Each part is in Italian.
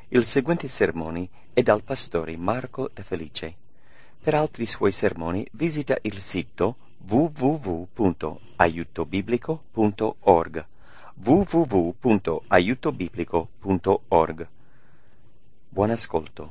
Il seguente sermone è dal pastore Marco De Felice. Per altri suoi sermoni visita il sito www.aiutobiblico.org www.aiutobiblico.org. Buon ascolto.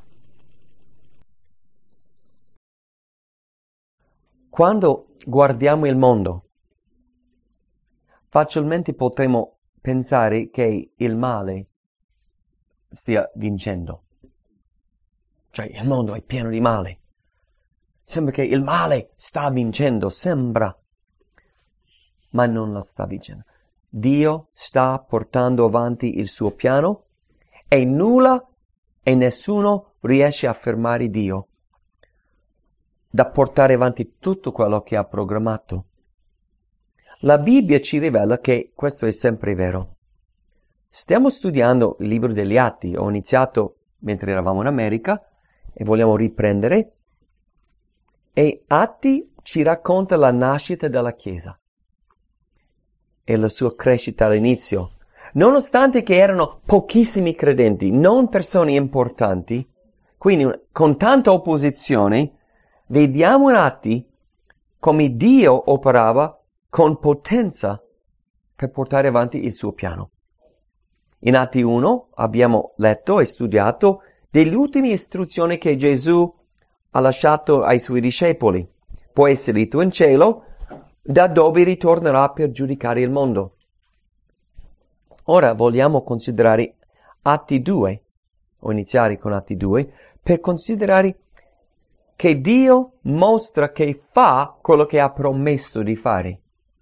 Quando guardiamo il mondo, facilmente potremo pensare che il male stia vincendo. Cioè, il mondo è pieno di male. Sembra che il male sta vincendo, sembra. Ma non lo sta vincendo. Dio sta portando avanti il suo piano e nulla e nessuno riesce a fermare Dio da portare avanti tutto quello che ha programmato. La Bibbia ci rivela che questo è sempre vero. Stiamo studiando il libro degli Atti. Ho iniziato mentre eravamo in America e vogliamo riprendere. E Atti ci racconta la nascita della Chiesa e la sua crescita all'inizio. Nonostante che erano pochissimi credenti, non persone importanti, quindi con tanta opposizione, vediamo in Atti come Dio operava con potenza per portare avanti il suo piano. In Atti 1 abbiamo letto e studiato delle ultime istruzioni che Gesù ha lasciato ai suoi discepoli. Poi è salito in cielo, da dove ritornerà per giudicare il mondo. Ora vogliamo considerare Atti 2, o iniziare con Atti 2, per considerare che Dio mostra che fa quello che ha promesso di fare.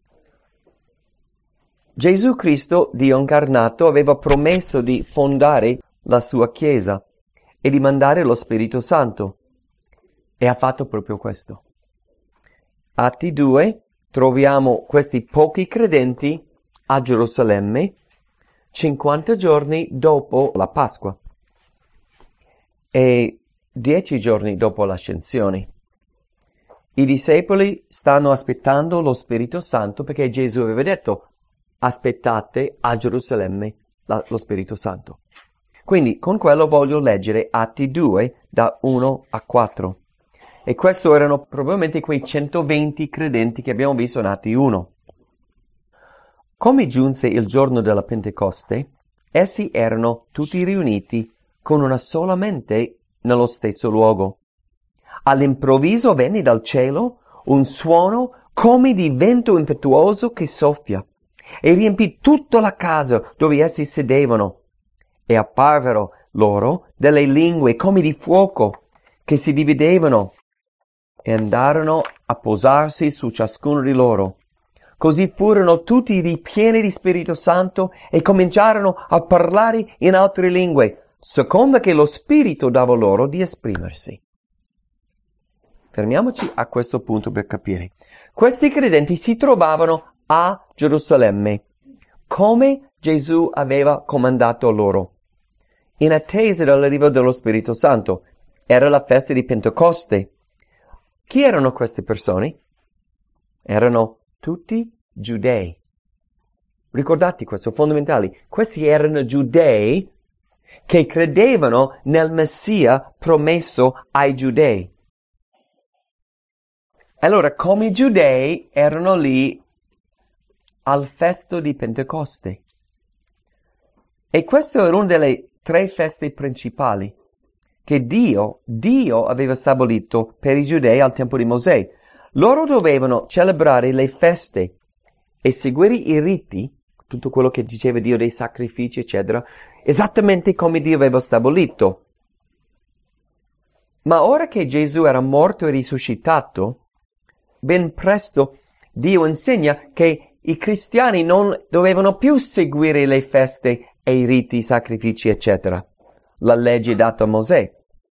Gesù Cristo, Dio incarnato, aveva promesso di fondare la sua Chiesa e di mandare lo Spirito Santo. E ha fatto proprio questo. Atti 2, troviamo questi pochi credenti a Gerusalemme 50 giorni dopo la Pasqua e 10 giorni dopo l'ascensione. I discepoli stanno aspettando lo Spirito Santo perché Gesù aveva detto: aspettate a Gerusalemme lo Spirito Santo. Quindi con quello voglio leggere Atti 2 da 1 a 4. E questo erano probabilmente quei 120 credenti che abbiamo visto in Atti 1. Come giunse il giorno della Pentecoste, essi erano tutti riuniti con una sola mente nello stesso luogo. All'improvviso venne dal cielo un suono come di vento impetuoso che soffia e riempì tutta la casa dove essi sedevano. E apparvero loro delle lingue come di fuoco che si dividevano e andarono a posarsi su ciascuno di loro. Così furono tutti ripieni di Spirito Santo e cominciarono a parlare in altre lingue, secondo che lo Spirito dava loro di esprimersi. Fermiamoci a questo punto per capire. Questi credenti si trovavano a Gerusalemme, come Gesù aveva comandato loro, in attesa dell'arrivo dello Spirito Santo. Era la festa di Pentecoste. Chi erano queste persone? Erano tutti giudei. Ricordate questo, fondamentale. Questi erano giudei che credevano nel Messia promesso ai giudei. Allora, come giudei erano lì al festo di Pentecoste. E questo era una delle 3 feste principali che Dio aveva stabilito per i giudei al tempo di Mosè. Loro dovevano celebrare le feste e seguire i riti, tutto quello che diceva Dio dei sacrifici, eccetera, esattamente come Dio aveva stabilito. Ma ora che Gesù era morto e risuscitato, ben presto Dio insegna che i cristiani non dovevano più seguire le feste e i riti, i sacrifici, eccetera, la legge data a Mosè.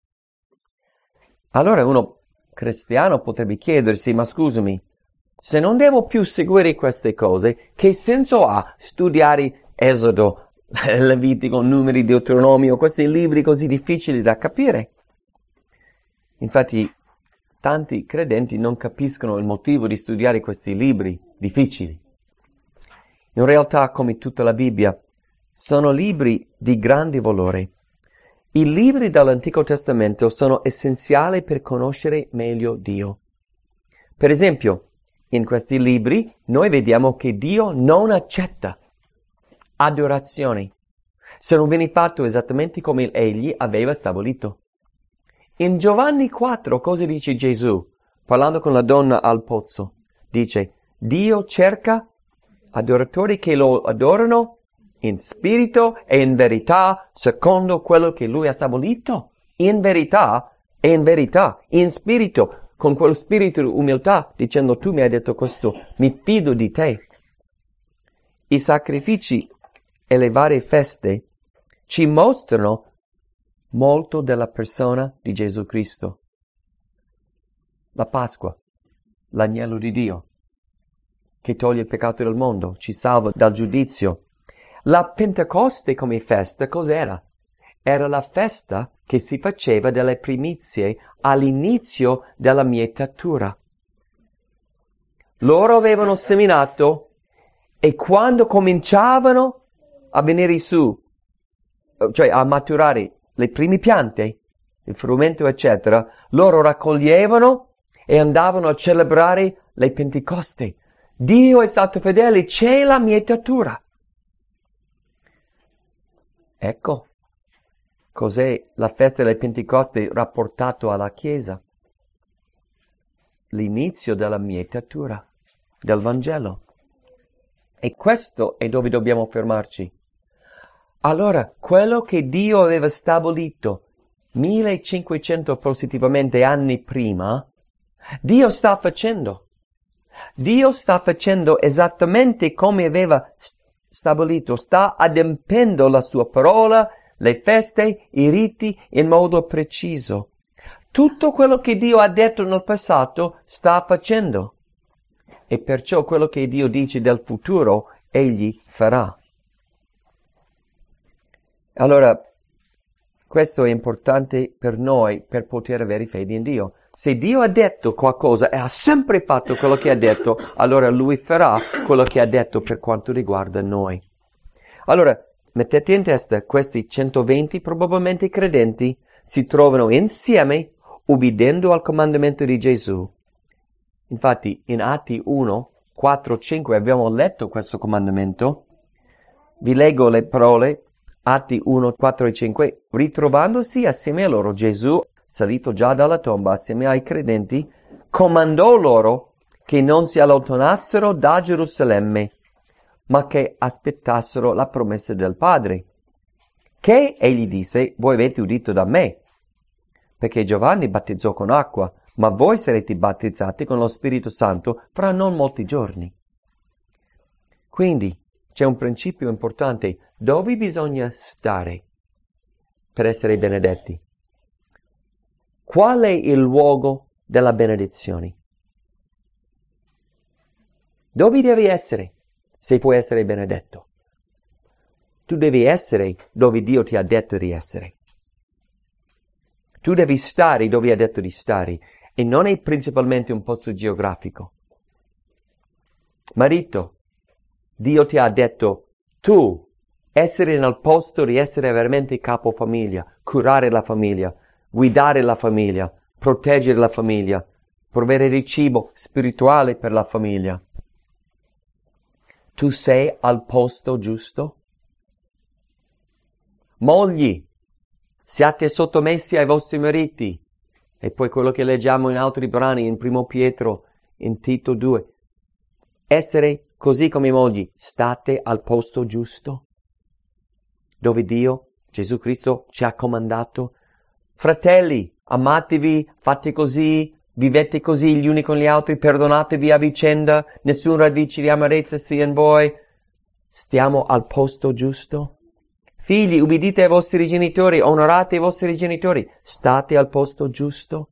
Allora uno cristiano potrebbe chiedersi: ma scusami, se non devo più seguire queste cose, che senso ha studiare Esodo, Levitico, Numeri, Deuteronomio, questi libri così difficili da capire? Infatti, tanti credenti non capiscono il motivo di studiare questi libri difficili. In realtà, come tutta la Bibbia, sono libri di grande valore I libri dell'Antico Testamento sono essenziali per conoscere meglio Dio. Per esempio, in questi libri noi vediamo che Dio non accetta adorazioni se non viene fatto esattamente come Egli aveva stabilito. In Giovanni 4 cosa dice Gesù? Parlando con la donna al pozzo, dice: Dio cerca adoratori che lo adorano in spirito e in verità, secondo quello che Lui ha stabilito. In verità e in verità, in spirito, con quello spirito di umiltà, dicendo: tu mi hai detto questo, mi fido di te. I sacrifici e le varie feste ci mostrano molto della persona di Gesù Cristo. La Pasqua, l'agnello di Dio, che toglie il peccato del mondo, ci salva dal giudizio. La Pentecoste come festa cos'era? Era la festa che si faceva delle primizie all'inizio della mietitura. Loro avevano seminato e quando cominciavano a venire su, cioè a maturare le prime piante, il frumento eccetera, loro raccoglievano e andavano a celebrare le Pentecoste. Dio è stato fedele, c'è la mietitura. Ecco, cos'è la festa delle Pentecoste rapportato alla Chiesa? L'inizio della mietitura, del Vangelo. E questo è dove dobbiamo fermarci. Allora, quello che Dio aveva stabilito 1500 positivamente anni prima, Dio sta facendo. Dio sta facendo esattamente come aveva stabilito, sta adempiendo la sua parola, le feste, i riti in modo preciso. Tutto quello che Dio ha detto nel passato sta facendo. E perciò quello che Dio dice del futuro, Egli farà. Allora, questo è importante per noi per poter avere fede in Dio. Se Dio ha detto qualcosa e ha sempre fatto quello che ha detto, allora Lui farà quello che ha detto per quanto riguarda noi. Allora, mettete in testa, questi 120 probabilmente credenti si trovano insieme ubbidendo al comandamento di Gesù. Infatti, in Atti 1, 4, 5 abbiamo letto questo comandamento. Vi leggo le parole, Atti 1, 4 e 5. Ritrovandosi assieme a loro, Gesù, salito già dalla tomba assieme ai credenti, comandò loro che non si allontanassero da Gerusalemme, ma che aspettassero la promessa del Padre. Che egli disse: voi avete udito da me, perché Giovanni battezzò con acqua, ma voi sarete battezzati con lo Spirito Santo fra non molti giorni. Quindi c'è un principio importante: dove bisogna stare per essere benedetti? Qual è il luogo della benedizione? Dove devi essere se puoi essere benedetto? Tu devi essere dove Dio ti ha detto di essere. Tu devi stare dove ha detto di stare, e non è principalmente un posto geografico. Marito, Dio ti ha detto tu essere nel posto di essere veramente capofamiglia, curare la famiglia, guidare la famiglia, proteggere la famiglia, provvedere il cibo spirituale per la famiglia. Tu sei al posto giusto? Mogli, siate sottomessi ai vostri mariti. E poi quello che leggiamo in altri brani, in 1 Pietro, in Tito 2. Essere così come mogli, state al posto giusto, dove Dio, Gesù Cristo, ci ha comandato. Fratelli, amatevi, fate così, vivete così gli uni con gli altri, perdonatevi a vicenda, nessuna radice di amarezza sia in voi. Stiamo al posto giusto? Figli, ubbidite ai vostri genitori, onorate i vostri genitori, state al posto giusto?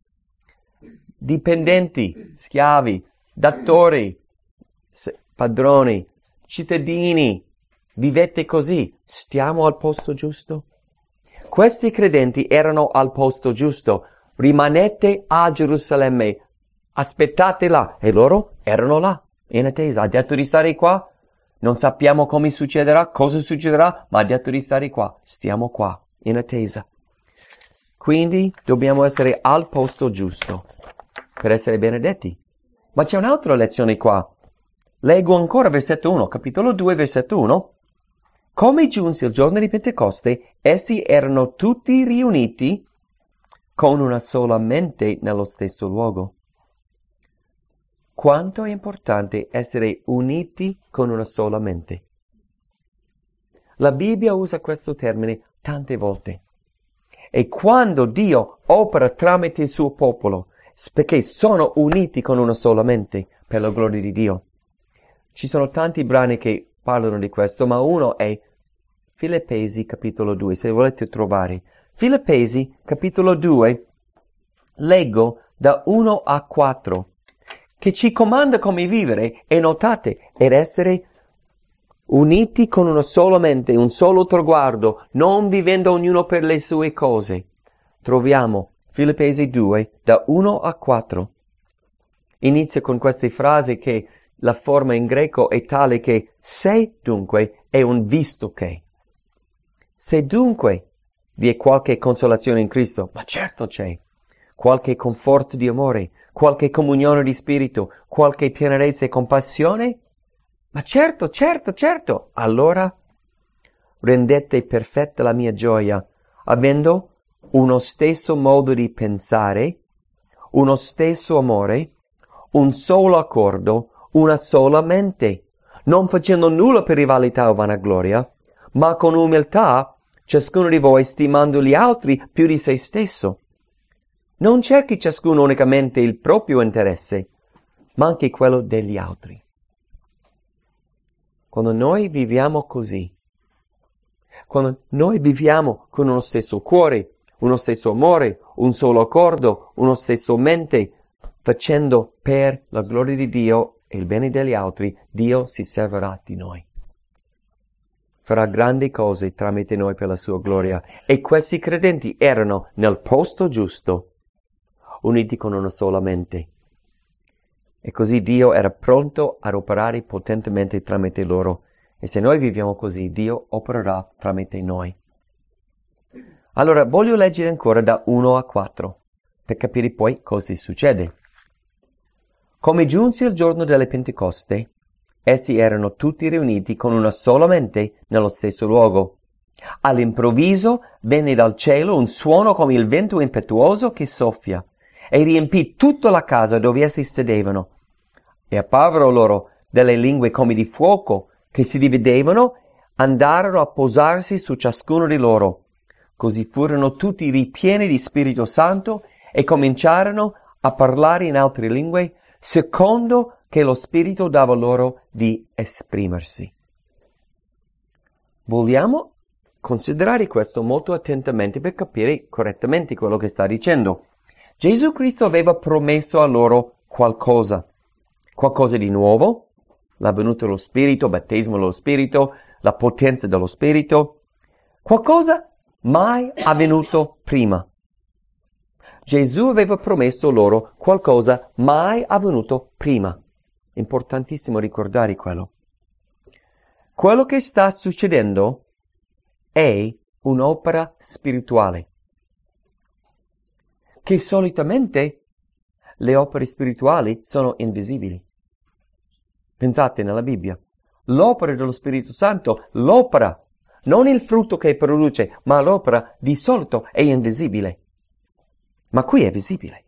Dipendenti, schiavi, datori, padroni, cittadini, vivete così, stiamo al posto giusto? Questi credenti erano al posto giusto. Rimanete a Gerusalemme, aspettate là. E loro erano là, in attesa. Ha detto di stare qua. Non sappiamo come succederà, cosa succederà, ma ha detto di stare qua. Stiamo qua. in attesa. Quindi dobbiamo essere al posto giusto per essere benedetti. Ma c'è un'altra lezione qua. Leggo ancora versetto 1, capitolo 2, versetto 1. Come giunse il giorno di Pentecoste, essi erano tutti riuniti con una sola mente nello stesso luogo. Quanto è importante essere uniti con una sola mente. La Bibbia usa questo termine tante volte. E quando Dio opera tramite il suo popolo, perché sono uniti con una sola mente per la gloria di Dio. Ci sono tanti brani che parlano di questo, ma uno è Filippesi capitolo 2, se volete trovare. Filippesi capitolo 2, leggo da 1 a 4, che ci comanda come vivere, e notate, ed essere uniti con una sola mente, un solo traguardo, non vivendo ognuno per le sue cose. Troviamo Filippesi 2, da 1 a 4. Inizia con queste frasi che la forma in greco è tale che se dunque è un visto che. Se dunque vi è qualche consolazione in Cristo, ma certo c'è. Qualche conforto di amore, qualche comunione di spirito, qualche tenerezza e compassione? Ma certo. Allora rendete perfetta la mia gioia, avendo uno stesso modo di pensare, uno stesso amore, un solo accordo, una sola mente, non facendo nulla per rivalità o vanagloria, ma con umiltà ciascuno di voi stimando gli altri più di se stesso. Non cerchi ciascuno unicamente il proprio interesse, ma anche quello degli altri. Quando noi viviamo così, quando noi viviamo con uno stesso cuore, uno stesso amore, un solo accordo, uno stesso mente, facendo per la gloria di Dio e il bene degli altri, Dio si servirà di noi. Farà grandi cose tramite noi per la sua gloria. E questi credenti erano nel posto giusto, uniti con una sola mente. E così Dio era pronto ad operare potentemente tramite loro. E se noi viviamo così, Dio opererà tramite noi. Allora, voglio leggere ancora da 1 a 4, per capire poi cosa succede. Come giunse il giorno delle Pentecoste, essi erano tutti riuniti con una sola mente nello stesso luogo. All'improvviso venne dal cielo un suono come il vento impetuoso che soffia, e riempì tutta la casa dove essi sedevano. E apparvero loro delle lingue come di fuoco, che si dividevano, andarono a posarsi su ciascuno di loro. Così furono tutti ripieni di Spirito Santo e cominciarono a parlare in altre lingue, secondo che lo Spirito dava loro di esprimersi. Vogliamo considerare questo molto attentamente per capire correttamente quello che sta dicendo. Gesù Cristo aveva promesso a loro qualcosa di nuovo, la venuta dello Spirito, il battesimo dello Spirito, la potenza dello Spirito, qualcosa mai avvenuto prima. Gesù aveva promesso loro qualcosa mai avvenuto prima. Importantissimo ricordare quello. Quello che sta succedendo è un'opera spirituale, che solitamente le opere spirituali sono invisibili. Pensate nella Bibbia. L'opera dello Spirito Santo, l'opera, non il frutto che produce, ma l'opera di solito è invisibile. Ma qui è visibile.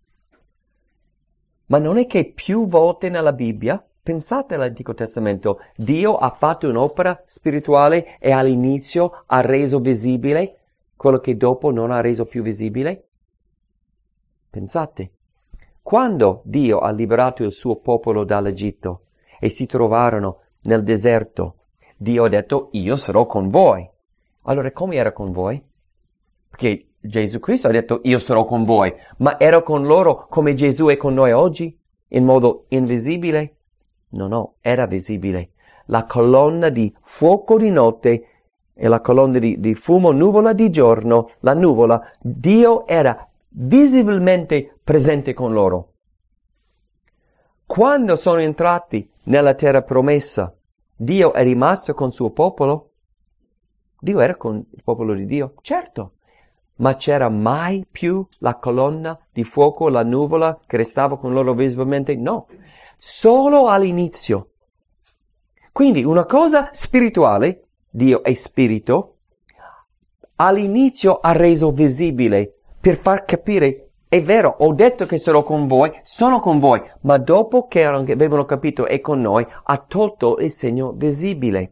Ma non è che più volte nella Bibbia, pensate all'Antico Testamento, Dio ha fatto un'opera spirituale e all'inizio ha reso visibile quello che dopo non ha reso più visibile? Pensate, quando Dio ha liberato il suo popolo dall'Egitto e si trovarono nel deserto, Dio ha detto, io sarò con voi. Allora, come era con voi? Perché Gesù Cristo ha detto, io sarò con voi, ma era con loro come Gesù è con noi oggi, in modo invisibile? No, era visibile. La colonna di fuoco di notte e la colonna di fumo, nuvola di giorno, la nuvola, Dio era visibilmente presente con loro. Quando sono entrati nella terra promessa, Dio è rimasto con il suo popolo? Dio era con il popolo di Dio, certo. Ma c'era mai più la colonna di fuoco, la nuvola che restava con loro visibilmente? No, solo all'inizio. Quindi una cosa spirituale, Dio è spirito, all'inizio ha reso visibile per far capire, è vero, ho detto che sarò con voi, sono con voi, ma dopo che avevano capito è con noi, ha tolto il segno visibile.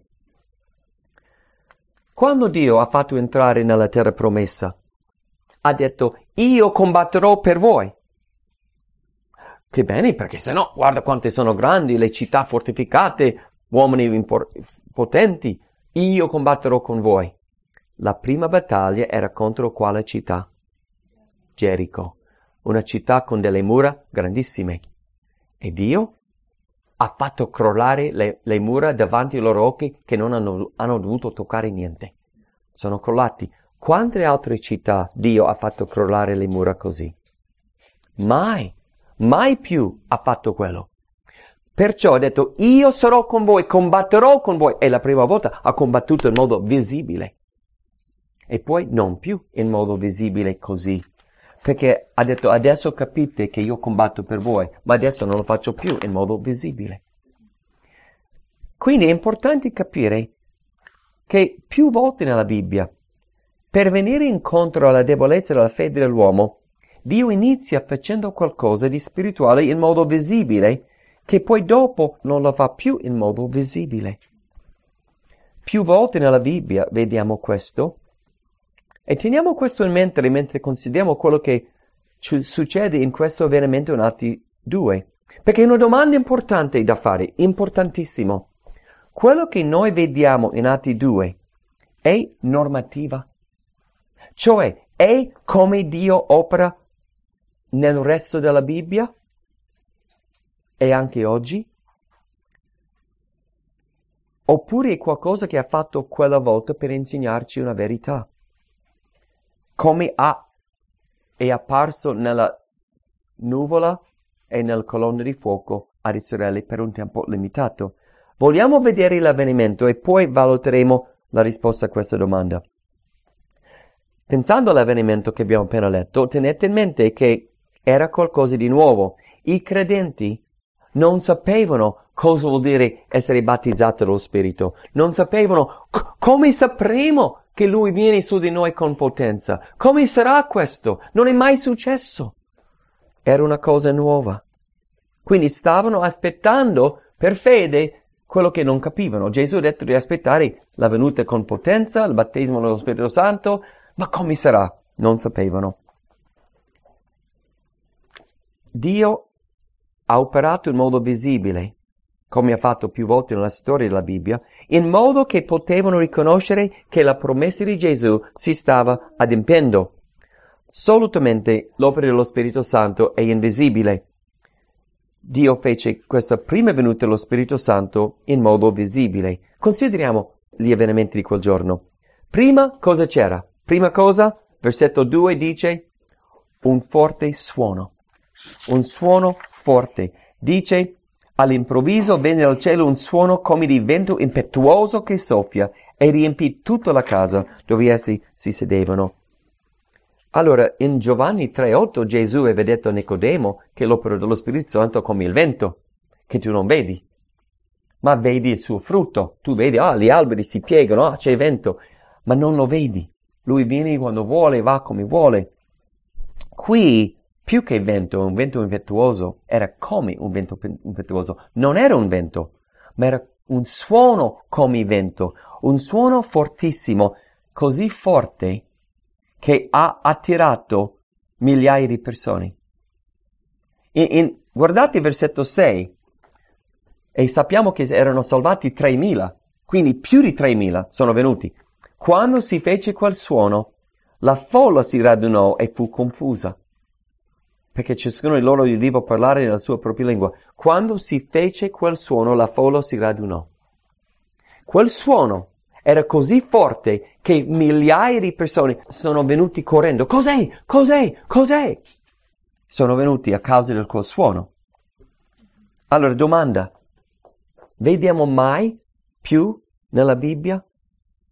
Quando Dio ha fatto entrare nella terra promessa, ha detto, io combatterò per voi. Che bene, perché sennò, guarda quante sono grandi, le città fortificate, uomini potenti, io combatterò con voi. La prima battaglia era contro quale città? Gerico, una città con delle mura grandissime. E Dio ha fatto crollare le mura davanti ai loro occhi che non hanno dovuto toccare niente. Sono crollati. Quante altre città Dio ha fatto crollare le mura così? Mai più ha fatto quello. Perciò ha detto, io sarò con voi, combatterò con voi. E la prima volta ha combattuto in modo visibile. E poi non più in modo visibile così. Perché ha detto, adesso capite che io combatto per voi, ma adesso non lo faccio più in modo visibile. Quindi è importante capire che più volte nella Bibbia, per venire incontro alla debolezza della fede dell'uomo, Dio inizia facendo qualcosa di spirituale in modo visibile, che poi dopo non lo fa più in modo visibile. Più volte nella Bibbia vediamo questo, e teniamo questo in mente mentre consideriamo quello che succede in questo avvenimento in Atti 2, perché è una domanda importante da fare, importantissimo. Quello che noi vediamo in Atti 2 è normativa, cioè è come Dio opera nel resto della Bibbia e anche oggi, oppure è qualcosa che ha fatto quella volta per insegnarci una verità, come è apparso nella nuvola e nel colonna di fuoco ad Israele per un tempo limitato. Vogliamo vedere l'avvenimento e poi valuteremo la risposta a questa domanda. Pensando all'avvenimento che abbiamo appena letto, tenete in mente che era qualcosa di nuovo. I credenti non sapevano cosa vuol dire essere battezzati dallo Spirito. Non sapevano come sapremo che Lui viene su di noi con potenza. Come sarà questo? Non è mai successo. Era una cosa nuova. Quindi stavano aspettando per fede quello che non capivano. Gesù ha detto di aspettare la venuta con potenza, il battesimo dello Spirito Santo, ma come sarà? Non sapevano. Dio ha operato in modo visibile, come ha fatto più volte nella storia della Bibbia, in modo che potevano riconoscere che la promessa di Gesù si stava adempiendo. Solutamente l'opera dello Spirito Santo è invisibile. Dio fece questa prima venuta dello Spirito Santo in modo visibile. Consideriamo gli avvenimenti di quel giorno. Prima cosa c'era? Prima cosa, versetto 2 dice, un forte suono. Un suono forte. Dice, all'improvviso venne dal cielo un suono come di vento impetuoso che soffia e riempì tutta la casa dove essi si sedevano. Allora, in Giovanni 3,8 Gesù aveva detto a Nicodemo che l'opera dello Spirito Santo è come il vento, che tu non vedi, ma vedi il suo frutto. Tu vedi, gli alberi si piegano, c'è vento, ma non lo vedi. Lui viene quando vuole, va come vuole. Qui, più che vento, un vento impetuoso, era come un vento impetuoso. Non era un vento, ma era un suono come vento, un suono fortissimo, così forte che ha attirato migliaia di persone. Guardate il versetto 6, e sappiamo che erano salvati 3.000, quindi più di 3.000 sono venuti. Quando si fece quel suono, la folla si radunò e fu confusa, perché ciascuno di loro udiva parlare nella sua propria lingua. Quando si fece quel suono, la folla si radunò. Quel suono era così forte che migliaia di persone sono venuti correndo. Cos'è? Cos'è? Cos'è? Sono venuti a causa del quel suono. Allora, domanda. Vediamo mai più nella Bibbia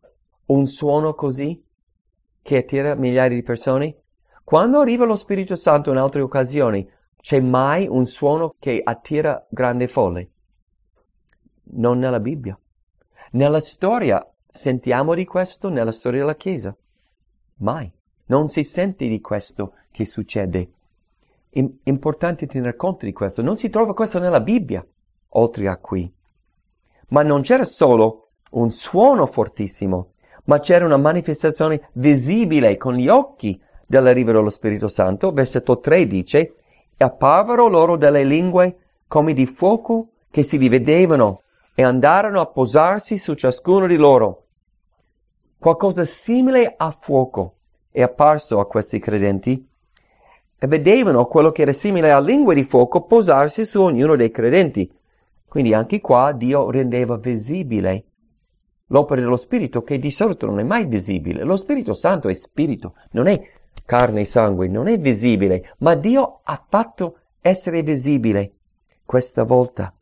un suono così che attira migliaia di persone? Quando arriva lo Spirito Santo in altre occasioni, c'è mai un suono che attira grandi folle? Non nella Bibbia. Nella storia sentiamo di questo, nella storia della Chiesa? Mai. Non si sente di questo che succede. Importante tener conto di questo. Non si trova questo nella Bibbia, oltre a qui. Ma non c'era solo un suono fortissimo, ma c'era una manifestazione visibile con gli occhi dell'arrivo dello Spirito Santo. Versetto 3 dice: e apparvero loro delle lingue come di fuoco che si dividevano e andarono a posarsi su ciascuno di loro. Qualcosa simile a fuoco è apparso a questi credenti e vedevano quello che era simile a lingue di fuoco posarsi su ognuno dei credenti. Quindi anche qua Dio rendeva visibile l'opera dello Spirito, che di solito non è mai visibile. Lo Spirito Santo è Spirito, non è carne e sangue, non è visibile, ma Dio ha fatto essere visibile questa volta.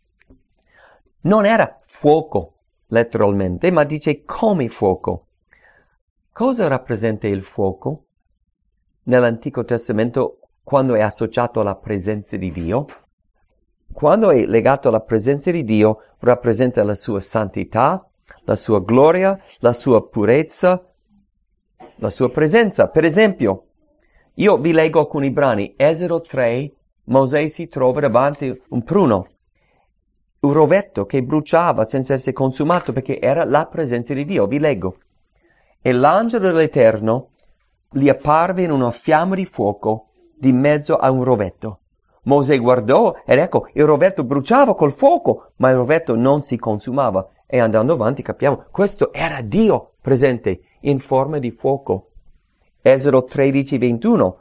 Non era fuoco, letteralmente, ma dice come fuoco. Cosa rappresenta il fuoco nell'Antico Testamento quando è associato alla presenza di Dio? Quando è legato alla presenza di Dio, rappresenta la sua santità, la sua gloria, la sua purezza, la sua presenza. Per esempio, io vi leggo alcuni brani. Esodo 3, Mosè si trova davanti un pruno, un rovetto che bruciava senza essere consumato perché era la presenza di Dio. Vi leggo. E l'angelo dell'Eterno gli apparve in una fiamma di fuoco di mezzo a un rovetto. Mosè guardò ed ecco, il rovetto bruciava col fuoco, ma il rovetto non si consumava. E andando avanti capiamo, questo era Dio presente in forma di fuoco. Esodo 13:21,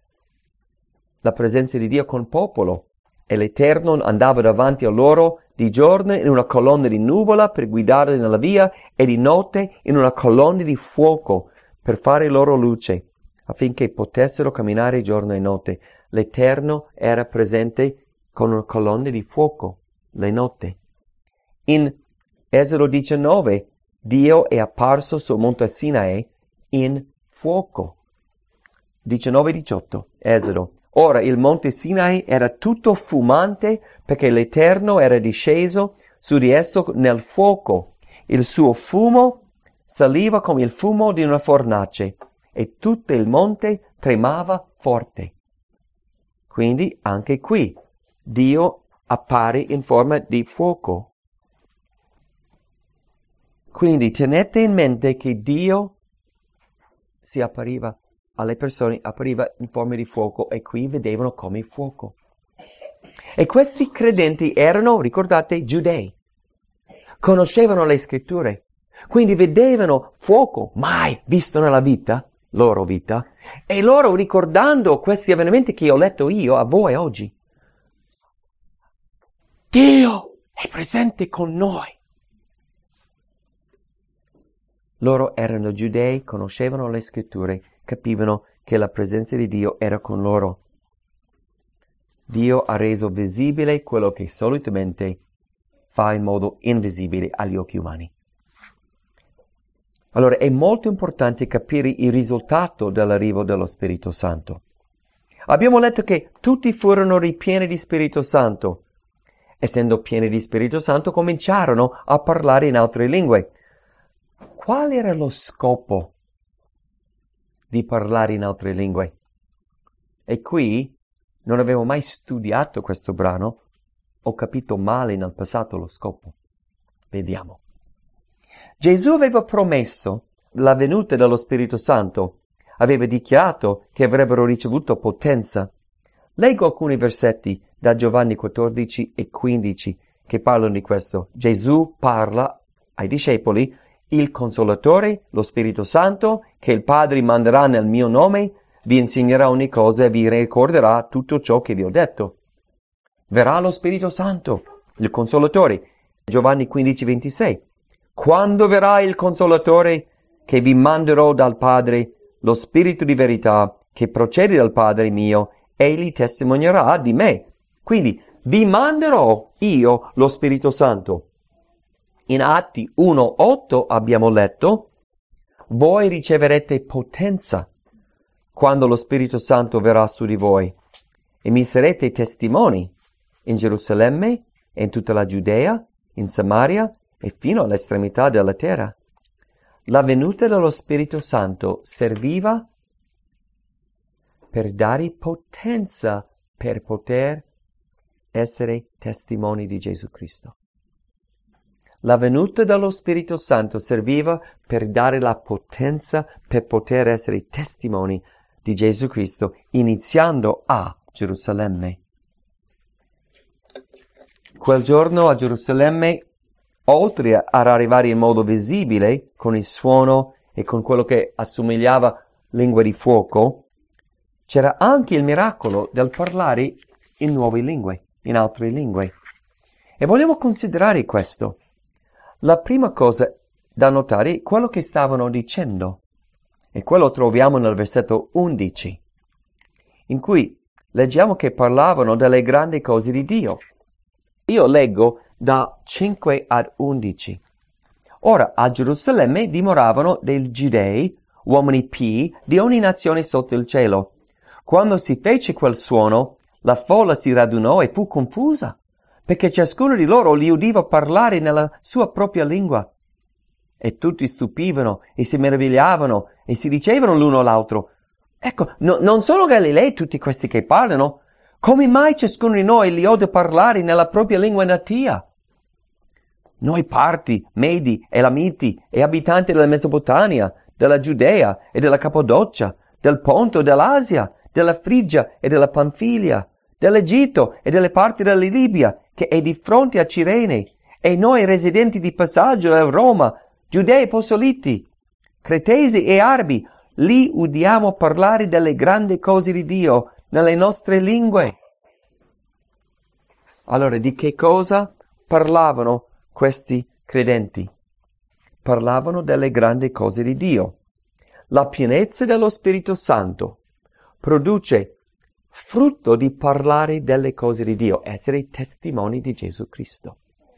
la presenza di Dio con popolo. E l'Eterno andava davanti a loro di giorno in una colonna di nuvola per guidarli nella via e di notte in una colonna di fuoco per fare loro luce, affinché potessero camminare giorno e notte. L'Eterno era presente con una colonna di fuoco le notte. In Esodo 19, Dio è apparso sul monte Sinai in fuoco. 19-18, Esodo. Ora il monte Sinai era tutto fumante perché l'Eterno era disceso su di esso nel fuoco. Il suo fumo saliva come il fumo di una fornace e tutto il monte tremava forte. Quindi anche qui Dio appare in forma di fuoco. Quindi tenete in mente che Dio si appariva alle persone, appariva in forma di fuoco e qui vedevano come fuoco. E questi credenti erano, ricordate, giudei. Conoscevano le scritture. Quindi vedevano fuoco mai visto nella vita, loro vita, e loro ricordando questi avvenimenti che ho letto io a voi oggi. Dio è presente con noi. Loro erano giudei, conoscevano le scritture, capivano che la presenza di Dio era con loro. Dio ha reso visibile quello che solitamente fa in modo invisibile agli occhi umani. Allora è molto importante capire il risultato dell'arrivo dello Spirito Santo. Abbiamo letto che tutti furono ripieni di Spirito Santo. Essendo pieni di Spirito Santo cominciarono a parlare in altre lingue. Qual era lo scopo di parlare in altre lingue? E qui non avevo mai studiato questo brano, ho capito male nel passato lo scopo. Vediamo. Gesù aveva promesso la venuta dello Spirito Santo, aveva dichiarato che avrebbero ricevuto potenza. Leggo alcuni versetti da Giovanni 14 e 15 che parlano di questo. Gesù parla ai discepoli: il Consolatore, lo Spirito Santo, che il Padre manderà nel mio nome, vi insegnerà ogni cosa e vi ricorderà tutto ciò che vi ho detto. Verrà lo Spirito Santo, il Consolatore. Giovanni 15:26. Quando verrà il Consolatore che vi manderò dal Padre, lo Spirito di verità che procede dal Padre mio, egli testimonierà di me. Quindi vi manderò io lo Spirito Santo. In Atti 1:8 abbiamo letto voi riceverete potenza quando lo Spirito Santo verrà su di voi, e mi sarete testimoni in Gerusalemme, in tutta la Giudea, in Samaria e fino all'estremità della terra. La venuta dello Spirito Santo serviva per dare potenza per poter essere testimoni di Gesù Cristo. La venuta dello Spirito Santo serviva per dare la potenza per poter essere testimoni di Gesù Cristo, iniziando a Gerusalemme. Quel giorno a Gerusalemme, oltre ad arrivare in modo visibile, con il suono e con quello che assomigliava lingua di fuoco, c'era anche il miracolo del parlare in nuove lingue, in altre lingue. E vogliamo considerare questo. La prima cosa da notare è quello che stavano dicendo. E quello troviamo nel versetto 11, in cui leggiamo che parlavano delle grandi cose di Dio. Io leggo da 5 ad 11. Ora a Gerusalemme dimoravano dei giudei, uomini pii, di ogni nazione sotto il cielo. Quando si fece quel suono, la folla si radunò e fu confusa, perché ciascuno di loro li udiva parlare nella sua propria lingua. E tutti stupivano e si meravigliavano e si dicevano l'uno all'altro: ecco, non sono Galilei tutti questi che parlano? Come mai ciascuno di noi li ode parlare nella propria lingua natia? Noi Parti, Medi, Elamiti e abitanti della Mesopotamia, della Giudea e della Cappadocia, del Ponto, dell'Asia, della Frigia e della Panfilia, dell'Egitto e delle parti della Libia, che è di fronte a Cirene, e noi residenti di passaggio a Roma, Giudei prosseliti, Cretesi e Arabi, li udiamo parlare delle grandi cose di Dio nelle nostre lingue. Allora, di che cosa parlavano questi credenti? Parlavano delle grandi cose di Dio. La pienezza dello Spirito Santo produce frutto di parlare delle cose di Dio, essere testimoni di Gesù Cristo.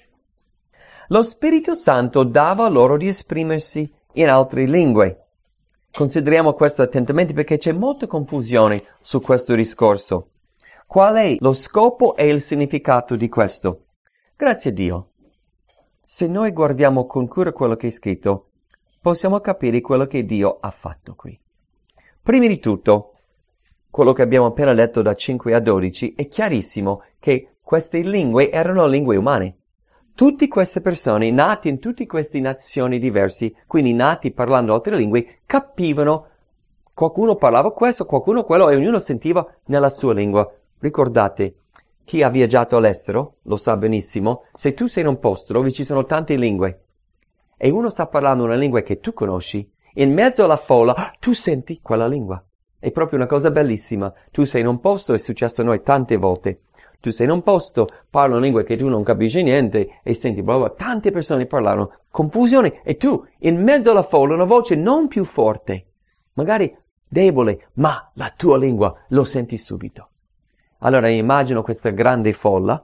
Lo Spirito Santo dava loro di esprimersi in altre lingue. Consideriamo questo attentamente perché c'è molta confusione su questo discorso. Qual è lo scopo e il significato di questo? Grazie a Dio. Se noi guardiamo con cura quello che è scritto, possiamo capire quello che Dio ha fatto qui. Prima di tutto, quello che abbiamo appena letto da 5 a 12 è chiarissimo che queste lingue erano lingue umane. Tutte queste persone, nati in tutte queste nazioni diverse, quindi nati parlando altre lingue, capivano, qualcuno parlava questo, qualcuno quello, e ognuno sentiva nella sua lingua. Ricordate, chi ha viaggiato all'estero lo sa benissimo, se tu sei in un posto dove ci sono tante lingue, e uno sta parlando una lingua che tu conosci, in mezzo alla folla tu senti quella lingua. È proprio una cosa bellissima. Tu sei in un posto, è successo a noi tante volte, tu sei in un posto, parlo una lingua che tu non capisci niente e senti bla bla, tante persone parlano, confusione, e tu in mezzo alla folla una voce non più forte, magari debole, ma la tua lingua lo senti subito. Allora immagino questa grande folla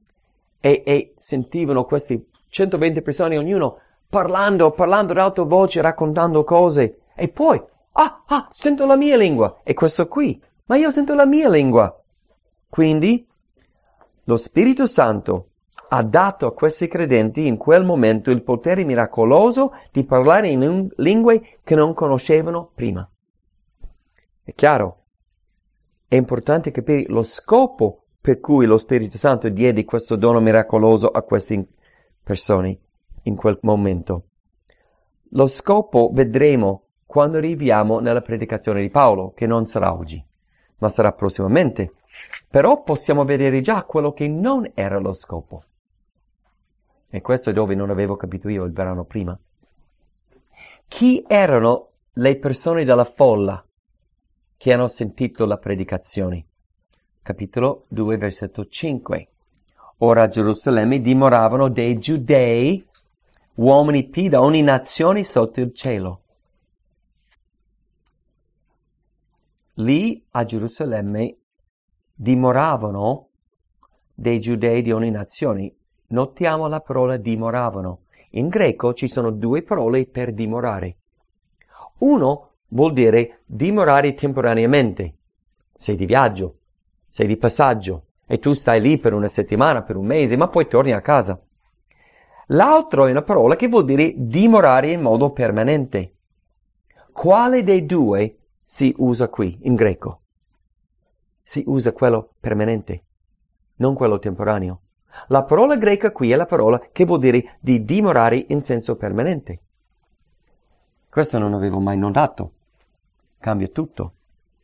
e sentivano queste 120 persone, ognuno parlando ad alta voce, raccontando cose, e poi sento la mia lingua, e questo qui, ma io sento la mia lingua. Quindi lo Spirito Santo ha dato a questi credenti in quel momento il potere miracoloso di parlare in lingue che non conoscevano prima. È chiaro? È importante capire lo scopo per cui lo Spirito Santo diede questo dono miracoloso a queste persone in quel momento. Lo scopo vedremo quando arriviamo nella predicazione di Paolo, che non sarà oggi, ma sarà prossimamente. Però possiamo vedere già quello che non era lo scopo. E questo è dove non avevo capito io il brano prima. Chi erano le persone della folla che hanno sentito la predicazione? Capitolo 2, versetto 5. Ora a Gerusalemme dimoravano dei giudei, uomini pii da ogni nazione sotto il cielo. Lì a Gerusalemme dimoravano dei giudei di ogni nazione. Notiamo la parola dimoravano. In greco ci sono 2 parole per dimorare. Uno vuol dire dimorare temporaneamente. Sei di viaggio, sei di passaggio e tu stai lì per una settimana, per un mese, ma poi torni a casa. L'altro è una parola che vuol dire dimorare in modo permanente. Quale dei due si usa qui in greco? Si usa quello permanente, non quello temporaneo. La parola greca qui è la parola che vuol dire di dimorare in senso permanente. Questo non avevo mai notato. Cambia tutto.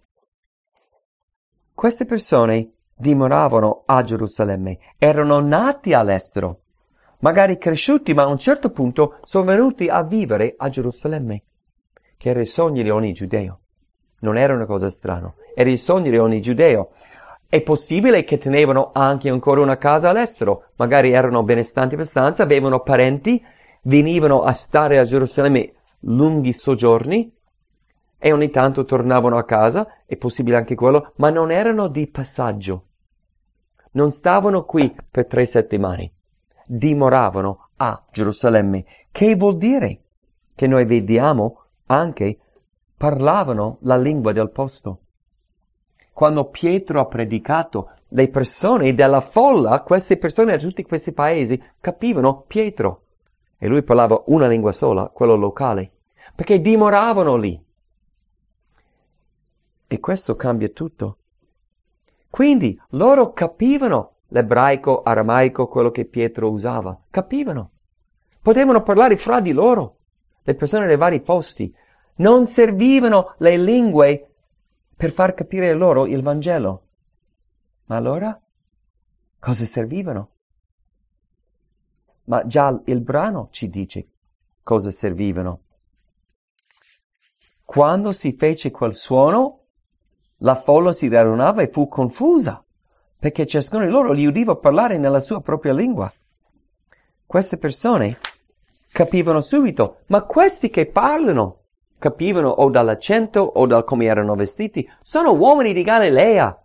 Queste persone dimoravano a Gerusalemme, erano nati all'estero, magari cresciuti, ma a un certo punto sono venuti a vivere a Gerusalemme, che era il sogno di ogni giudeo. Non era una cosa strana, era il sogno di ogni giudeo. È possibile che tenevano anche ancora una casa all'estero, magari erano benestanti abbastanza, avevano parenti, venivano a stare a Gerusalemme lunghi soggiorni e ogni tanto tornavano a casa, è possibile anche quello, ma non erano di passaggio. Non stavano qui per 3 settimane, dimoravano a Gerusalemme, che vuol dire che noi vediamo anche parlavano la lingua del posto. Quando Pietro ha predicato, le persone della folla, queste persone da tutti questi paesi, capivano Pietro. E lui parlava una lingua sola, quello locale, perché dimoravano lì. E questo cambia tutto. Quindi loro capivano l'ebraico, aramaico, quello che Pietro usava. Capivano. Potevano parlare fra di loro, le persone dei vari posti. Non servivano le lingue per far capire loro il Vangelo. Ma allora cosa servivano? Ma già il brano ci dice cosa servivano. Quando si fece quel suono, la folla si radunava e fu confusa, perché ciascuno di loro li udiva parlare nella sua propria lingua. Queste persone capivano subito, ma questi che parlano capivano o dall'accento o da come erano vestiti, sono uomini di Galilea.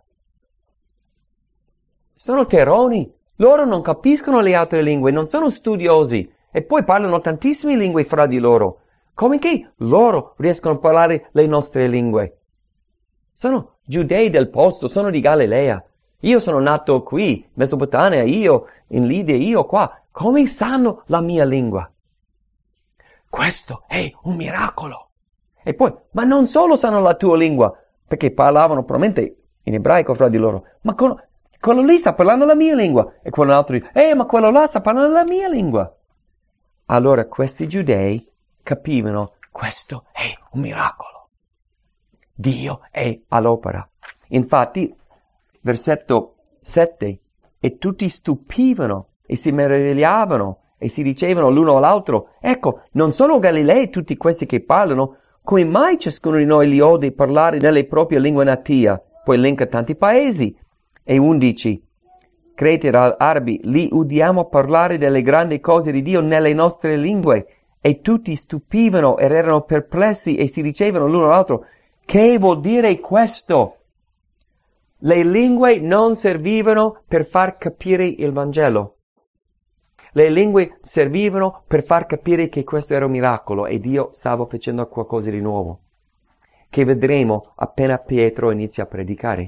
Sono terroni. Loro non capiscono le altre lingue, non sono studiosi e poi parlano tantissime lingue fra di loro. Come che loro riescono a parlare le nostre lingue? Sono giudei del posto, sono di Galilea. Io sono nato qui, in Mesopotamia, io in Lidia, io qua. Come sanno la mia lingua? Questo è un miracolo. E poi, ma non solo sanno la tua lingua, perché parlavano probabilmente in ebraico fra di loro, ma quello lì sta parlando la mia lingua. E quell'altro dice, ma quello là sta parlando la mia lingua. Allora questi giudei capivano, questo è un miracolo. Dio è all'opera. Infatti, versetto 7, e tutti stupivano e si meravigliavano e si dicevano l'uno all'altro, ecco, non sono Galilei tutti questi che parlano? Come mai ciascuno di noi li ode parlare nelle proprie lingue natia? Poi elenca tanti paesi. E 11. Creti ed arabi, li udiamo parlare delle grandi cose di Dio nelle nostre lingue. E tutti stupivano ed erano perplessi e si dicevano l'uno all'altro, che vuol dire questo? Le lingue non servivano per far capire il Vangelo. Le lingue servivano per far capire che questo era un miracolo e Dio stava facendo qualcosa di nuovo, che vedremo appena Pietro inizia a predicare.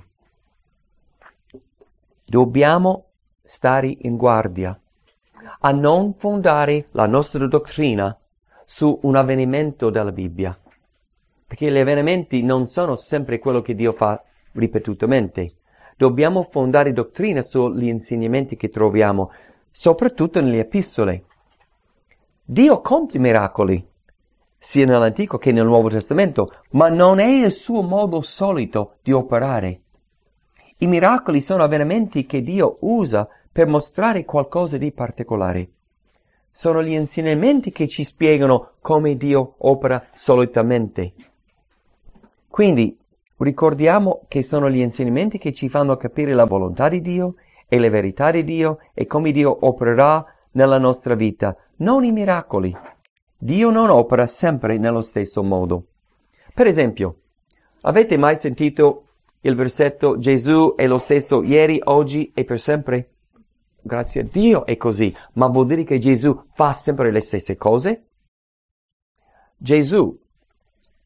Dobbiamo stare in guardia a non fondare la nostra dottrina su un avvenimento della Bibbia, perché gli avvenimenti non sono sempre quello che Dio fa ripetutamente. Dobbiamo fondare dottrina sugli insegnamenti che troviamo, soprattutto nelle epistole. Dio compie miracoli, sia nell'Antico che nel Nuovo Testamento, ma non è il suo modo solito di operare. I miracoli sono avvenimenti che Dio usa per mostrare qualcosa di particolare. Sono gli insegnamenti che ci spiegano come Dio opera solitamente. Quindi, ricordiamo che sono gli insegnamenti che ci fanno capire la volontà di Dio e le verità di Dio e come Dio opererà nella nostra vita, non i miracoli. Dio non opera sempre nello stesso modo. Per esempio, avete mai sentito il versetto Gesù è lo stesso ieri, oggi e per sempre? Grazie a Dio è così, ma vuol dire che Gesù fa sempre le stesse cose? Gesù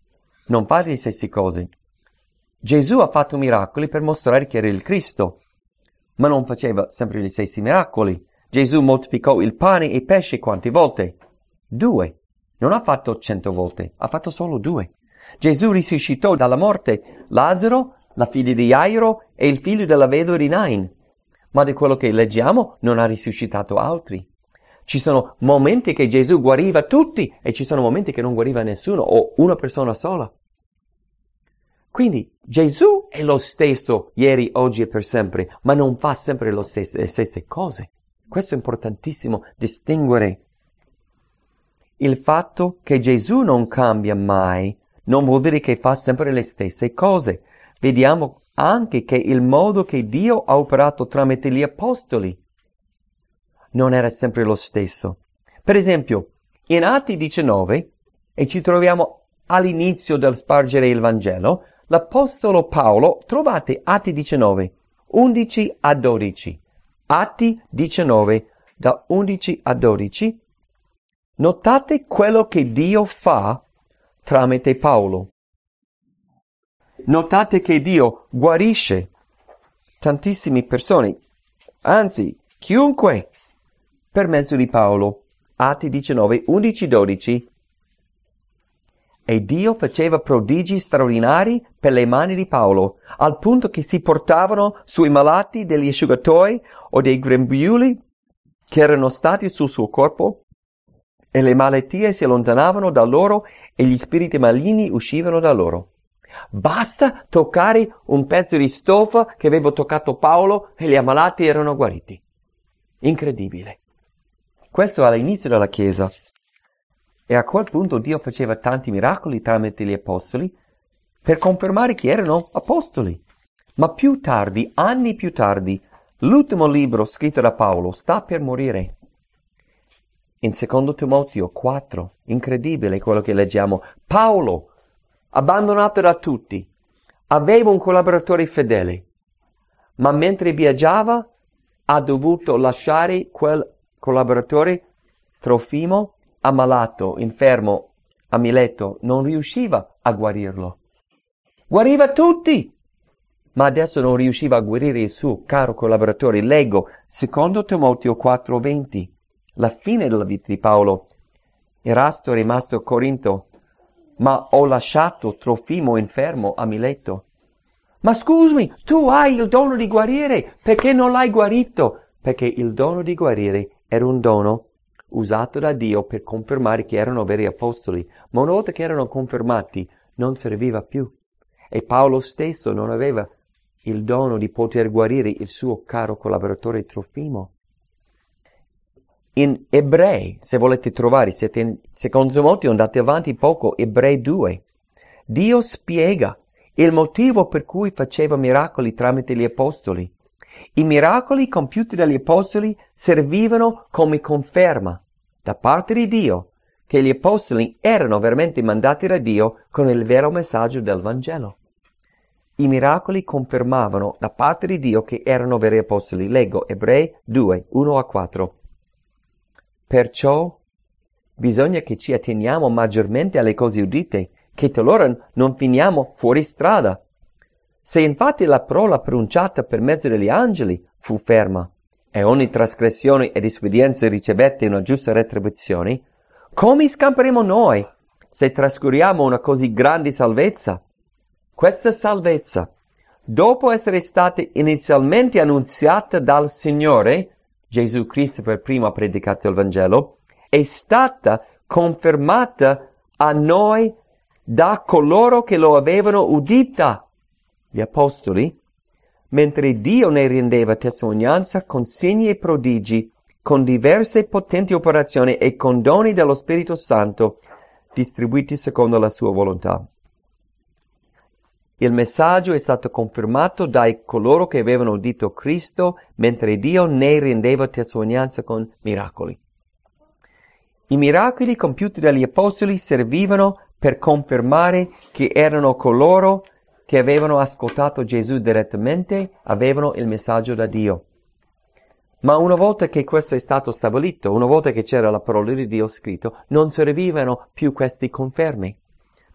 non fare le stesse cose. Gesù ha fatto miracoli per mostrare che era il Cristo, ma non faceva sempre gli stessi miracoli. Gesù moltiplicò il pane e il pesce quante volte? 2. Non ha fatto 100 volte, ha fatto solo 2. Gesù risuscitò dalla morte Lazzaro, la figlia di Jairo e il figlio della vedova di Nain. Ma di quello che leggiamo non ha risuscitato altri. Ci sono momenti che Gesù guariva tutti e ci sono momenti che non guariva nessuno o una persona sola. Quindi Gesù è lo stesso ieri, oggi e per sempre, ma non fa sempre le stesse cose. Questo è importantissimo distinguere. Il fatto che Gesù non cambia mai non vuol dire che fa sempre le stesse cose. Vediamo anche che il modo che Dio ha operato tramite gli apostoli non era sempre lo stesso. Per esempio, in Atti 19, e ci troviamo all'inizio del spargere il Vangelo, l'apostolo Paolo, trovate Atti 19, 11 a 12. Atti 19, da 11 a 12. Notate quello che Dio fa tramite Paolo. Notate che Dio guarisce tantissime persone, anzi, chiunque, per mezzo di Paolo. Atti 19, 11, 12. E Dio faceva prodigi straordinari per le mani di Paolo, al punto che si portavano sui malati degli asciugatoi o dei grembiuli che erano stati sul suo corpo, e le malattie si allontanavano da loro e gli spiriti maligni uscivano da loro. Basta toccare un pezzo di stoffa che aveva toccato Paolo e gli ammalati erano guariti. Incredibile. Questo all'inizio della Chiesa. E a quel punto Dio faceva tanti miracoli tramite gli apostoli per confermare che erano apostoli. Ma più tardi, anni più tardi, l'ultimo libro scritto da Paolo sta per morire. In 2 Timoteo 4, incredibile quello che leggiamo. Paolo, abbandonato da tutti, aveva un collaboratore fedele, ma mentre viaggiava ha dovuto lasciare quel collaboratore, Trofimo, ammalato, infermo, a Mileto, non riusciva a guarirlo. Guariva tutti, ma adesso non riusciva a guarire il suo caro collaboratore. Leggo 2 Timoteo 4:20, la fine della vita di Paolo. Erasto è rimasto a Corinto, ma ho lasciato Trofimo infermo a Mileto. Ma scusami, tu hai il dono di guarire, perché non l'hai guarito? Perché il dono di guarire era un dono usato da Dio per confermare che erano veri apostoli, ma una volta che erano confermati non serviva più. E Paolo stesso non aveva il dono di poter guarire il suo caro collaboratore Trofimo. In Ebrei, se volete trovare, siete in 2 Timoteo, andate avanti poco, Ebrei 2. Dio spiega il motivo per cui faceva miracoli tramite gli apostoli. I miracoli compiuti dagli apostoli servivano come conferma da parte di Dio che gli apostoli erano veramente mandati da Dio con il vero messaggio del Vangelo. I miracoli confermavano da parte di Dio che erano veri apostoli. Leggo Ebrei 2, 1 a 4. Perciò bisogna che ci atteniamo maggiormente alle cose udite, che talora non finiamo fuori strada. Se infatti la parola pronunciata per mezzo degli angeli fu ferma, e ogni trasgressione ed disobbedienza ricevette una giusta retribuzione, come scamperemo noi se trascuriamo una così grande salvezza? Questa salvezza, dopo essere stata inizialmente annunziata dal Signore, Gesù Cristo per primo ha predicato il Vangelo, è stata confermata a noi da coloro che lo avevano udita, gli apostoli, mentre Dio ne rendeva testimonianza con segni e prodigi, con diverse potenti operazioni e con doni dello Spirito Santo, distribuiti secondo la sua volontà. Il messaggio è stato confermato dai coloro che avevano udito Cristo, mentre Dio ne rendeva testimonianza con miracoli. I miracoli compiuti dagli apostoli servivano per confermare che erano coloro che avevano ascoltato Gesù direttamente, avevano il messaggio da Dio. Ma una volta che questo è stato stabilito, una volta che c'era la parola di Dio scritto, non servivano più queste conferme.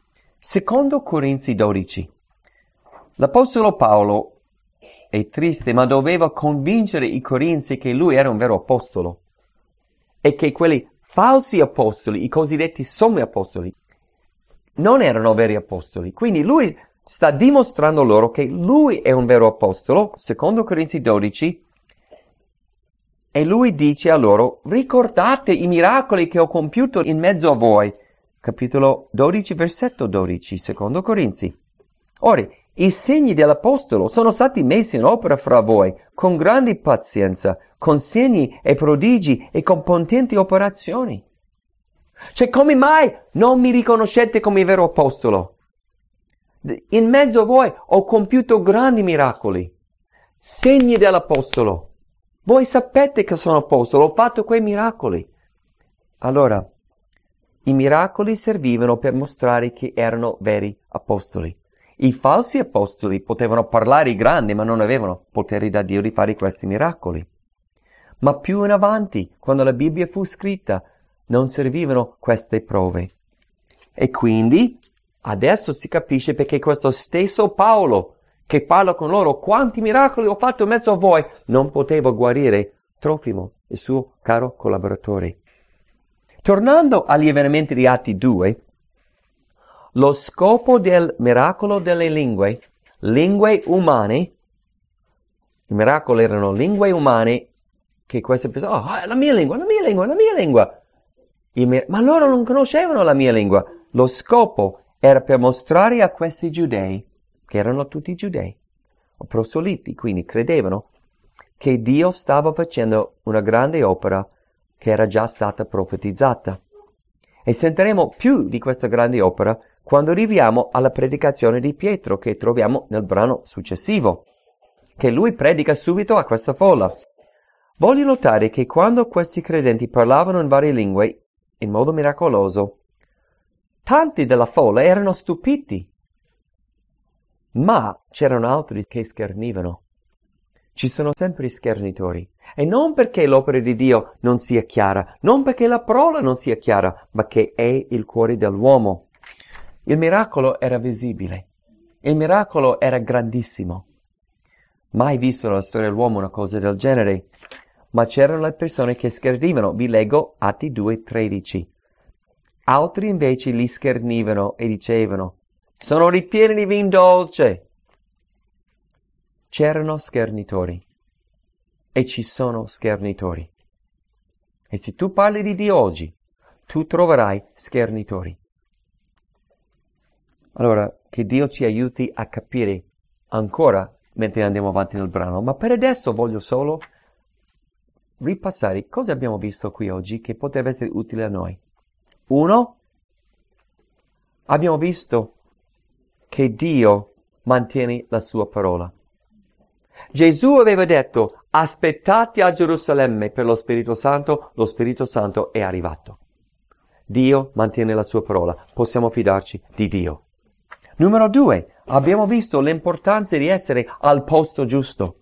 Secondo Corinzi 12. L'Apostolo Paolo è triste, ma doveva convincere i Corinzi che lui era un vero apostolo e che quelli falsi apostoli, i cosiddetti sommi apostoli, non erano veri apostoli. Quindi lui sta dimostrando loro che lui è un vero apostolo, secondo Corinzi 12, e lui dice a loro: ricordate i miracoli che ho compiuto in mezzo a voi. Capitolo 12, versetto 12, secondo Corinzi. Ora, i segni dell'apostolo sono stati messi in opera fra voi con grande pazienza, con segni e prodigi e con potenti operazioni. Cioè, come mai non mi riconoscete come vero apostolo? In mezzo a voi ho compiuto grandi miracoli, segni dell'apostolo. Voi sapete che sono apostolo, ho fatto quei miracoli. Allora, i miracoli servivano per mostrare che erano veri apostoli. I falsi apostoli potevano parlare grandi, ma non avevano potere da Dio di fare questi miracoli. Ma più in avanti, quando la Bibbia fu scritta, non servivano queste prove. E quindi, adesso si capisce perché questo stesso Paolo, che parla con loro: quanti miracoli ho fatto in mezzo a voi, non poteva guarire Trofimo, il suo caro collaboratore. Tornando agli avvenimenti di Atti 2, lo scopo del miracolo delle lingue umane, i miracoli erano lingue umane che queste persone: la mia lingua. Ma loro non conoscevano la mia lingua. Lo scopo era per mostrare a questi giudei, che erano tutti giudei, o proseliti, quindi credevano, che Dio stava facendo una grande opera che era già stata profetizzata. E sentiremo più di questa grande opera quando arriviamo alla predicazione di Pietro, che troviamo nel brano successivo, che lui predica subito a questa folla. Voglio notare che quando questi credenti parlavano in varie lingue, in modo miracoloso, tanti della folla erano stupiti, ma c'erano altri che schernivano. Ci sono sempre schernitori, e non perché l'opera di Dio non sia chiara, non perché la parola non sia chiara, ma che è il cuore dell'uomo. Il miracolo era visibile, il miracolo era grandissimo. Mai visto nella storia dell'uomo una cosa del genere, ma c'erano le persone che schernivano. Vi leggo Atti 2,13. Altri invece li schernivano e dicevano: sono ripieni di vin dolce. C'erano schernitori e ci sono schernitori. E se tu parli di Dio oggi, tu troverai schernitori. Allora, che Dio ci aiuti a capire ancora mentre andiamo avanti nel brano, ma per adesso voglio solo ripassare cosa abbiamo visto qui oggi che potrebbe essere utile a noi. 1. Abbiamo visto che Dio mantiene la sua parola. Gesù aveva detto: aspettate a Gerusalemme per lo Spirito Santo è arrivato. Dio mantiene la sua parola, possiamo fidarci di Dio. Numero 2, abbiamo visto l'importanza di essere al posto giusto.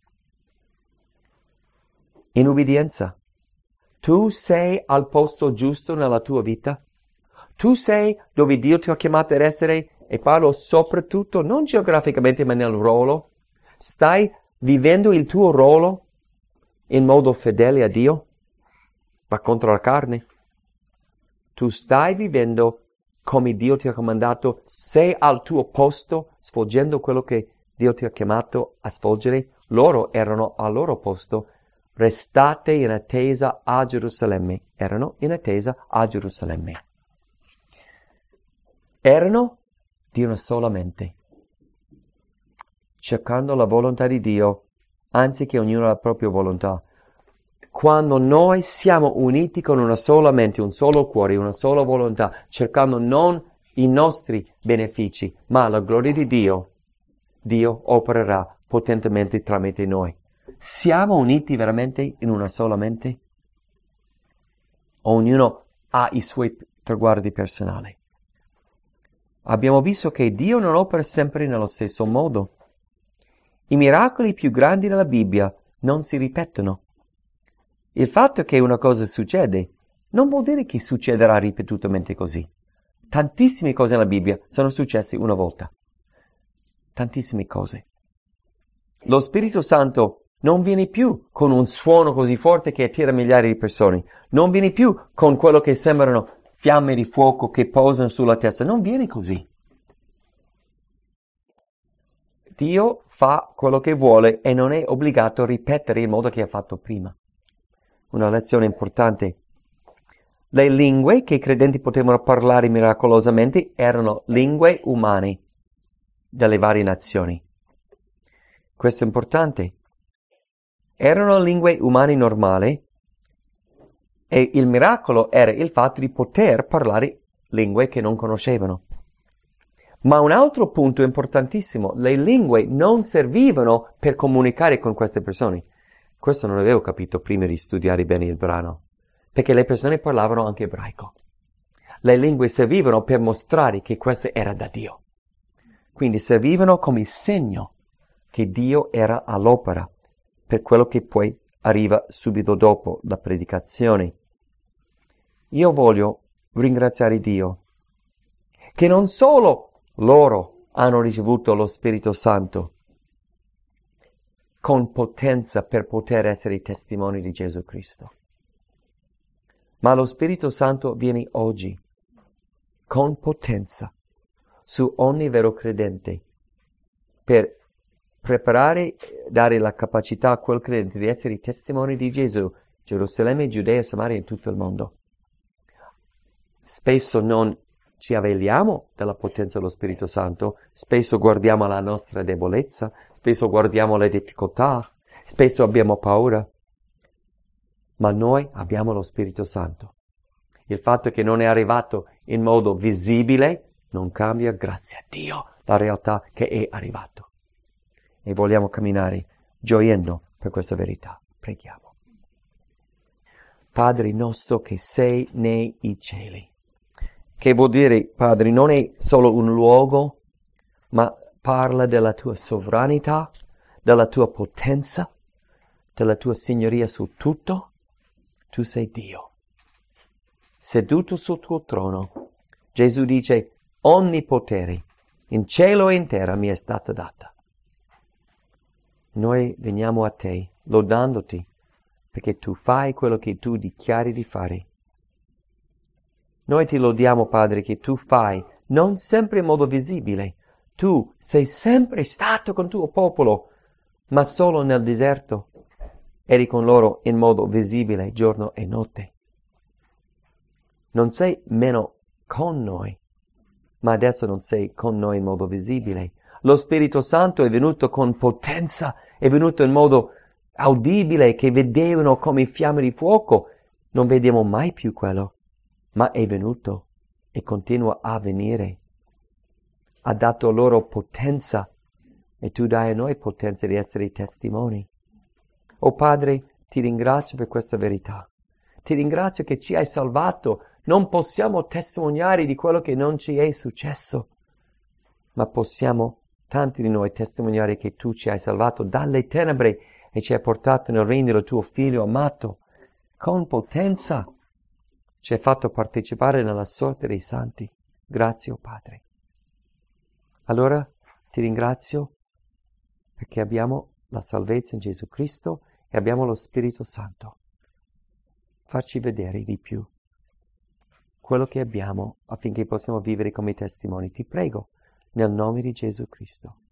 In ubbidienza. Tu sei al posto giusto nella tua vita? Tu sei dove Dio ti ha chiamato ad essere? E parlo soprattutto non geograficamente ma nel ruolo. Stai vivendo il tuo ruolo in modo fedele a Dio? Va contro la carne? Tu stai vivendo come Dio ti ha comandato? Sei al tuo posto svolgendo quello che Dio ti ha chiamato a svolgere? Loro erano al loro posto. Restate in attesa a Gerusalemme. Erano in attesa a Gerusalemme. Erano di una sola mente, cercando la volontà di Dio, anziché ognuno la propria volontà. Quando noi siamo uniti con una sola mente, un solo cuore, una sola volontà, cercando non i nostri benefici, ma la gloria di Dio, Dio opererà potentemente tramite noi. Siamo uniti veramente in una sola mente? Ognuno ha i suoi traguardi personali. Abbiamo visto che Dio non opera sempre nello stesso modo. I miracoli più grandi della Bibbia non si ripetono. Il fatto che una cosa succede non vuol dire che succederà ripetutamente così. Tantissime cose nella Bibbia sono successe una volta. Tantissime cose. Lo Spirito Santo non viene più con un suono così forte che attira migliaia di persone. Non viene più con quello che sembrano fiamme di fuoco che posano sulla testa. Non viene così. Dio fa quello che vuole e non è obbligato a ripetere il modo che ha fatto prima. Una lezione importante. Le lingue che i credenti potevano parlare miracolosamente erano lingue umane delle varie nazioni. Questo è importante. Erano lingue umane normali e il miracolo era il fatto di poter parlare lingue che non conoscevano. Ma un altro punto importantissimo, le lingue non servivano per comunicare con queste persone. Questo non avevo capito prima di studiare bene il brano, perché le persone parlavano anche ebraico. Le lingue servivano per mostrare che questo era da Dio. Quindi servivano come segno che Dio era all'opera, per quello che poi arriva subito dopo la predicazione. Io voglio ringraziare Dio, che non solo loro hanno ricevuto lo Spirito Santo con potenza per poter essere testimoni di Gesù Cristo, ma lo Spirito Santo viene oggi con potenza su ogni vero credente per preparare, dare la capacità a quel credente di essere testimoni di Gesù, Gerusalemme, Giudea, Samaria e in tutto il mondo. Spesso non ci avveliamo della potenza dello Spirito Santo, spesso guardiamo la nostra debolezza, spesso guardiamo le difficoltà, spesso abbiamo paura, ma noi abbiamo lo Spirito Santo. Il fatto che non è arrivato in modo visibile non cambia, grazie a Dio, la realtà che è arrivato. E vogliamo camminare gioendo per questa verità. Preghiamo. Padre nostro che sei nei cieli. Che vuol dire, Padre, non è solo un luogo, ma parla della tua sovranità, della tua potenza, della tua signoria su tutto. Tu sei Dio. Seduto sul tuo trono. Gesù dice, ogni potere in cielo e in terra mi è stata data. Noi veniamo a te, lodandoti, perché tu fai quello che tu dichiari di fare. Noi ti lodiamo, Padre, che tu fai, non sempre in modo visibile. Tu sei sempre stato con il tuo popolo, ma solo nel deserto. Eri con loro in modo visibile, giorno e notte. Non sei meno con noi, ma adesso non sei con noi in modo visibile. Lo Spirito Santo è venuto con potenza, è venuto in modo audibile, che vedevano come fiamme di fuoco. Non vediamo mai più quello, ma è venuto e continua a venire. Ha dato loro potenza e tu dai a noi potenza di essere testimoni. Oh Padre, ti ringrazio per questa verità. Ti ringrazio che ci hai salvato. Non possiamo testimoniare di quello che non ci è successo, ma possiamo, tanti di noi, testimoniare che tu ci hai salvato dalle tenebre e ci hai portato nel regno del tuo Figlio amato. Con potenza ci hai fatto partecipare nella sorte dei santi. Grazie, oh Padre. Allora ti ringrazio perché abbiamo la salvezza in Gesù Cristo e abbiamo lo Spirito Santo. Farci vedere di più quello che abbiamo affinché possiamo vivere come testimoni. Ti prego, nel nome di Gesù Cristo.